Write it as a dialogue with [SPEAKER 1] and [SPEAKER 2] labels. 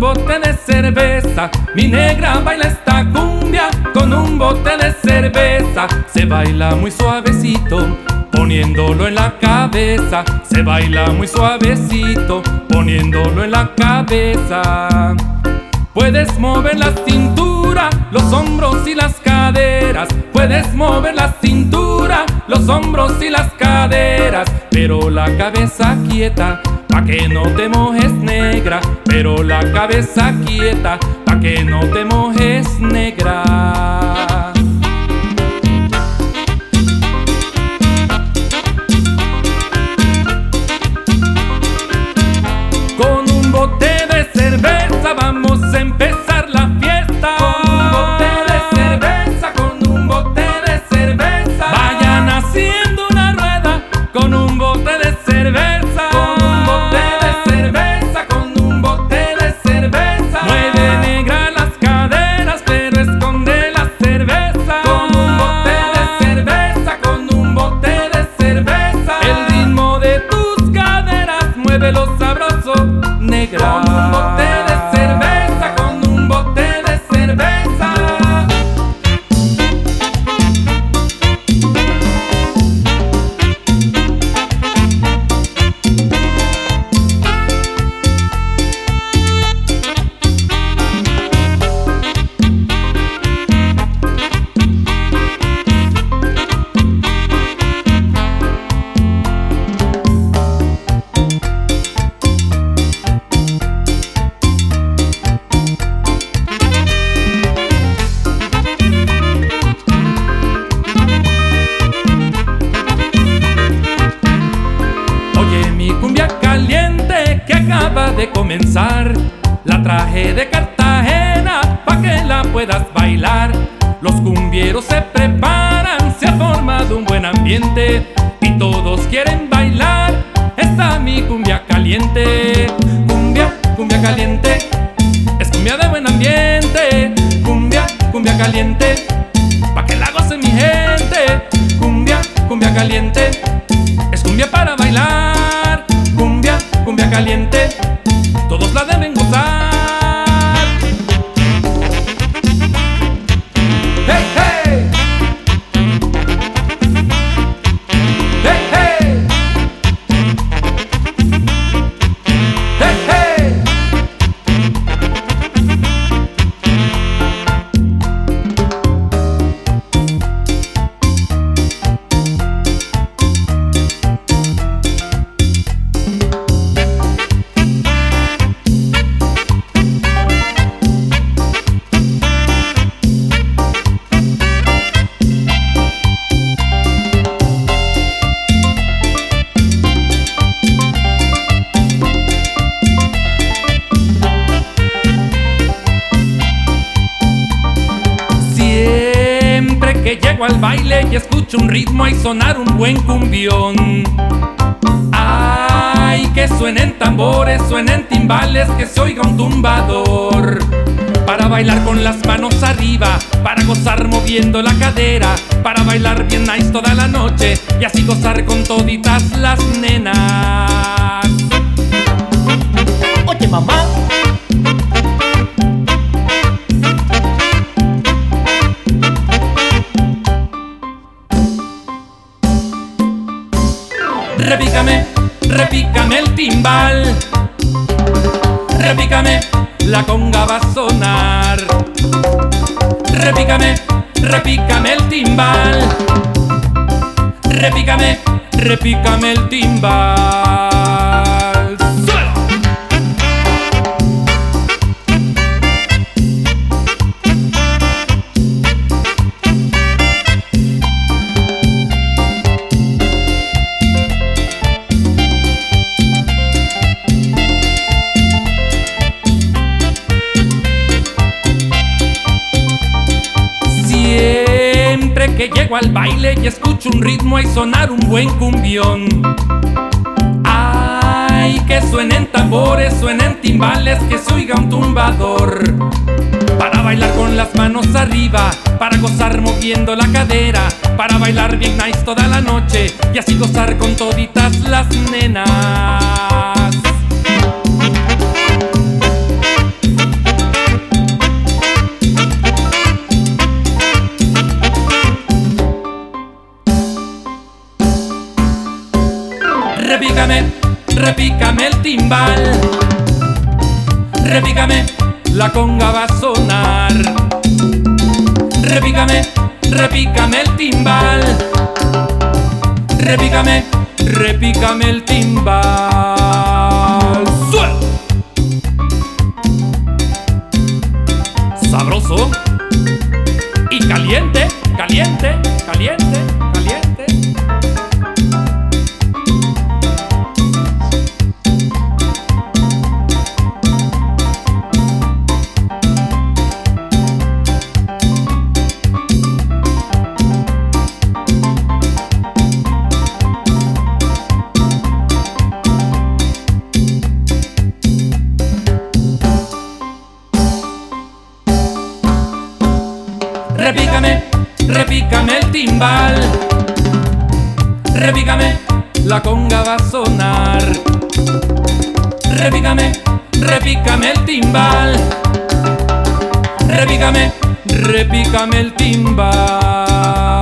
[SPEAKER 1] bote de cerveza. Mi negra baila esta cumbia con un bote de cerveza. Se baila muy suavecito, poniéndolo en la cabeza. Se baila muy suavecito, poniéndolo en la cabeza. Puedes mover la cintura, los hombros y las caderas. Puedes mover la cintura, los hombros y las caderas. Pero la cabeza quieta, pa' que no te mojes, negra. Pero la cabeza quieta, pa' que no te mojes, negra. Con un bote de cerveza vamos a empezar la fiesta. Con un bote de cerveza, con un bote de cerveza. Vayan haciendo una rueda con un bote de cerveza. Con un bote de cerveza, con un bote de cerveza. Mueve, negra, las caderas, pero esconde la cerveza. Con un bote de cerveza, con un bote de cerveza. El ritmo de tus caderas, muévelo sabroso, negra. Con un bote de cerveza, con un bote de cerveza. Acaba de comenzar, la traje de Cartagena pa' que la puedas bailar. Los cumbieros se preparan, se ha formado un buen ambiente y todos quieren bailar. Está mi cumbia caliente, cumbia, cumbia caliente, es cumbia de buen ambiente. Cumbia, cumbia caliente, pa' que la goce mi gente. Cumbia, cumbia caliente, es cumbia para bailar. Cumbia, cumbia caliente, todos la deben gozar. ¡Hey, hey! ¡Hey, hey! ¡Hey, hey! Que llego al baile y escucho un ritmo y sonar un buen cumbión. Ay, que suenen tambores, suenen timbales, que se oiga un tumbador. Para bailar con las manos arriba, para gozar moviendo la cadera, para bailar bien nice toda la noche y así gozar con toditas las nenas.
[SPEAKER 2] Oye, mamá,
[SPEAKER 1] repícame, repícame el timbal. Repícame, la conga va a sonar. Repícame, repícame el timbal. Repícame, repícame el timbal. ¡Suelo! Que llego al baile y escucho un ritmo y sonar un buen cumbión. Ay, que suenen tambores, suenen timbales, que se oiga un tumbador. Para bailar con las manos arriba, para gozar moviendo la cadera, para bailar bien nice toda la noche y así gozar con toditas las nenas. repícame el timbal. Repícame, la conga va a sonar. Repícame, repícame el timbal. Repícame, repícame el timbal. ¡Suelta! Sabroso y caliente, caliente, caliente, caliente. Repícame, repícame el timbal. Repícame, la conga va a sonar. Repícame, repícame el timbal. Repícame, repícame el timbal.